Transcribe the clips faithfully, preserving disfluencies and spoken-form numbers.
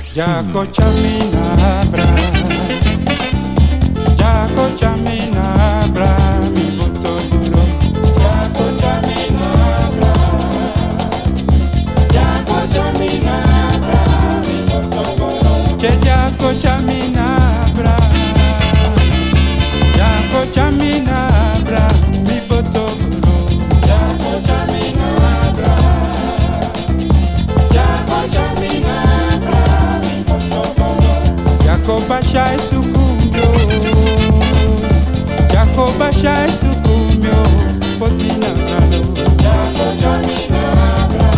Jako chamina bra, jako chamina bra, mi boto duro. Jako chamina bra, jako chamina bra, mi boto duro. Che jako chamina bra, jako chamina bra, mi boto duro. Jako chamina bra, jako chamina. Jacoba shai sukumbio, Jacoba shai sukumbio, potina brado. Jaco jamina bra,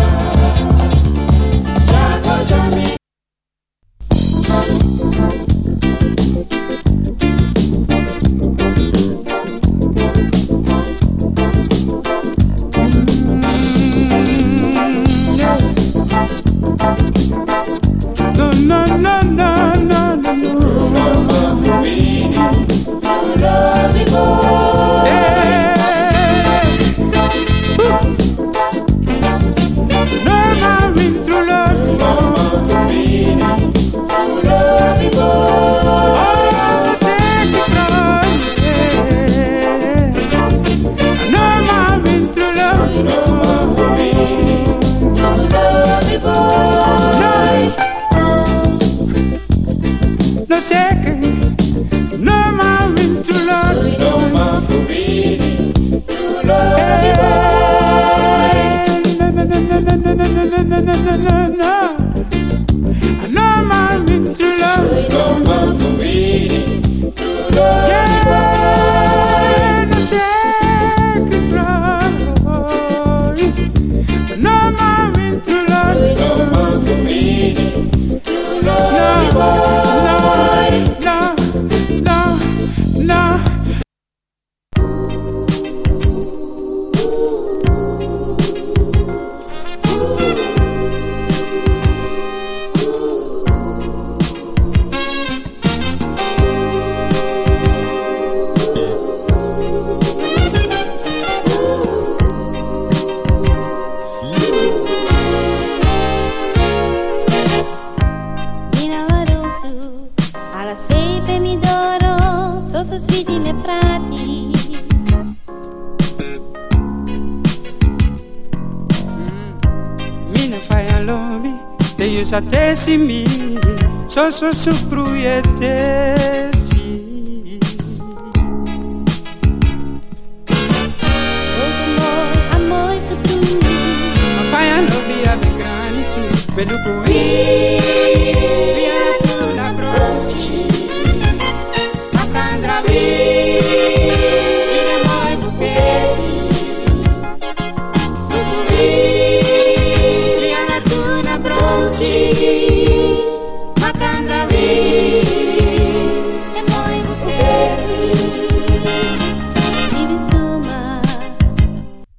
Jaco jamina. No, no, no, no. Satesi mi, so so supruyetesi. Rosa moi, amoi futuro. Ma fai a no via ben grani tu, vedo qui. Via tu la broci, ma candra vi. Via moi buchetti, tu qui. Via tu la broci.